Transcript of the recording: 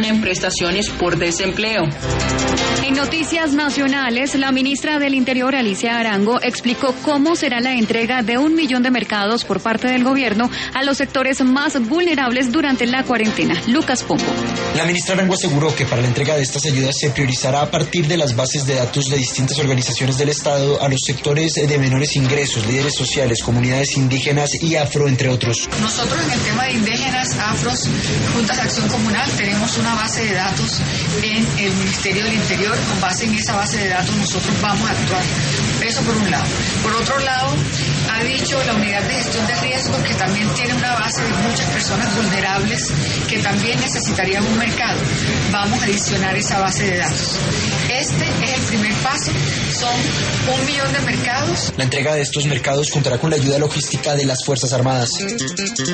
en prestaciones por desempleo. En noticias nacionales, la ministra del Interior, Alicia Arango, explicó cómo será la entrega de 1 millón de mercados por parte del gobierno a los sectores más vulnerables durante la cuarentena. Lucas Pombo. La ministra Arango aseguró que para la entrega de estas ayudas se priorizará a partir de las bases de datos de distintas organizaciones del Estado a los sectores de menores ingresos, líderes sociales, comunidades indígenas y afro, entre otros. Nosotros en el tema de indígenas, afros, juntas de acción comunal, tenemos una base de datos en el Ministerio del Interior. Con base en esa base de datos nosotros vamos a actuar. Eso por un lado. Por otro lado, ha dicho la unidad de gestión de riesgos que también tiene una base de muchas personas vulnerables que también necesitarían un mercado. Vamos a adicionar esa base de datos. Este es el primer paso. Son 1 millón de mercados. La entrega de estos mercados contará con la ayuda logística de las Fuerzas Armadas.